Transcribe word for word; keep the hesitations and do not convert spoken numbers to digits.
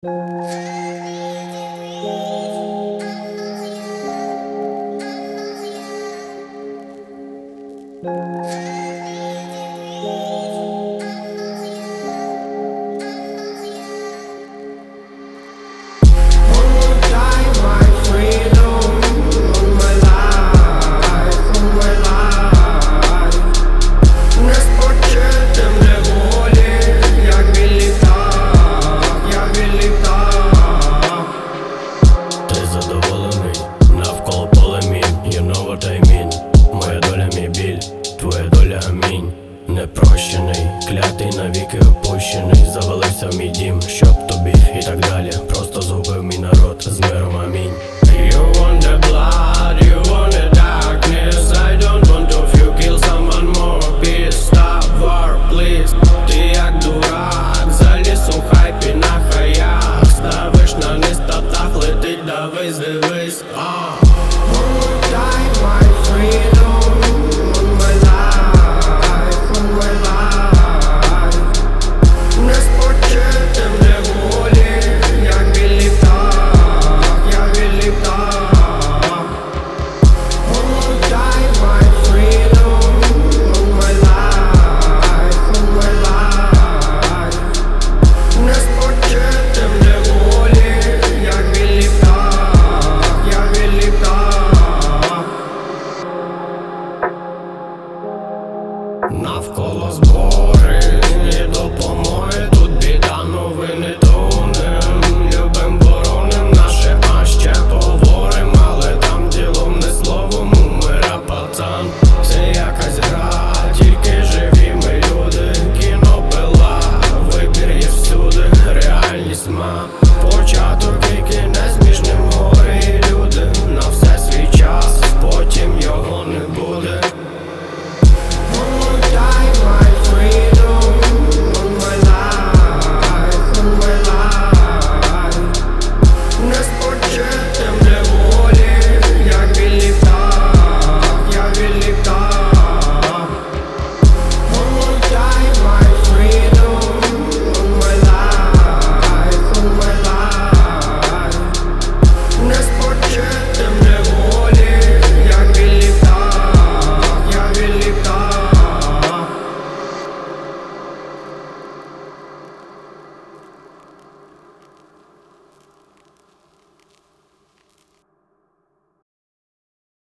Непрощений, клятий, навіки опущений. Завалився в мій дім, щоб тобі і так далі. Просто згубив мій народ, з миром амінь. You want the blood, you want the darkness. I don't want to feel kill someone more. Peace, stop war, please. Ти як дурак, заліз у хайпі на хаях. Ставиш на низ, татах летить, давись, дивись. ah. Навколо збори і допомоги, тут біда, новини тонем. Любим бороним наше, а ще поговорим, але там ділом не словом. Умира пацан, це якась гра, тільки живі ми люди. Кіно пила, вибір є всюди, реальність ма. Початок і кінець між ним гори і люди. На все свій час, потім його не буде.